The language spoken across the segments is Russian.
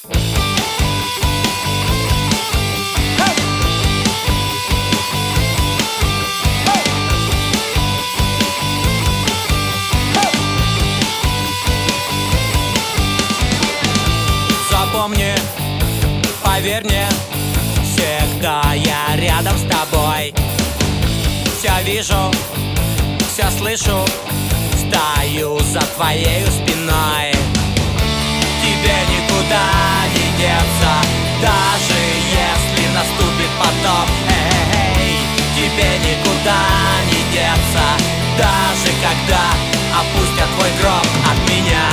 Запомни, поверь мне, всегда я рядом с тобой. Все вижу, все слышу, стою за твоей спиной. Тебе никуда не деться, даже если наступит потоп. Эй, тебе никуда не деться, даже когда опустят твой гроб от меня.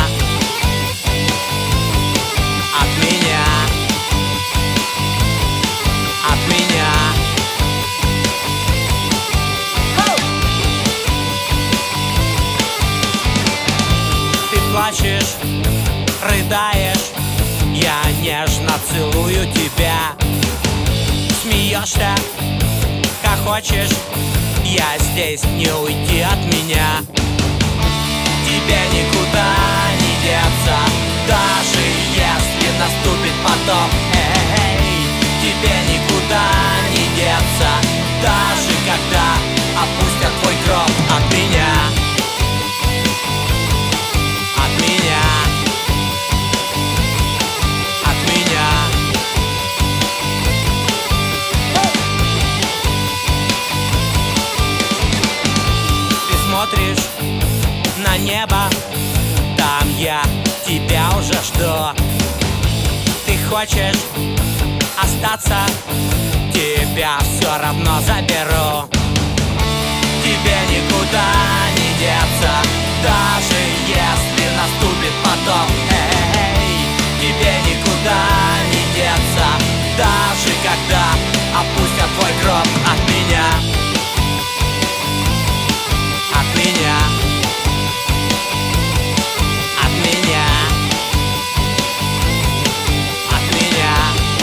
От меня. От меня. Ты плачешь, рыдаешь, я нежно целую тебя. Смеешься, как хочешь, я здесь, не уйти от меня. Тебе никуда не деться, даже если наступит потоп. Эй, тебе никуда не деться, даже когда опустят твой гроб от меня. От меня. От меня. Ты смотришь на небо, там я тебя уже жду. Ты хочешь остаться, тебя все равно заберу. Тебе никуда не деться, даже если наступит потоп. Эй, тебе никуда не деться, даже когда опустят твой гроб от меня. От меня. От меня. От меня.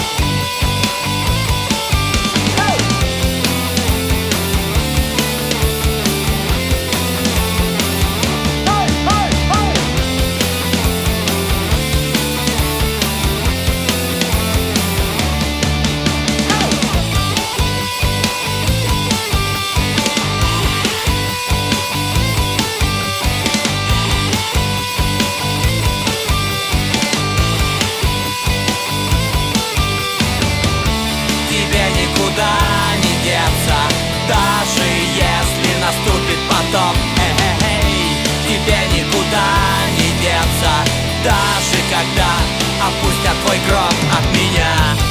Никуда не деться, даже если наступит потоп. Эй, тебе никуда не деться, даже когда опустят твой гроб от меня.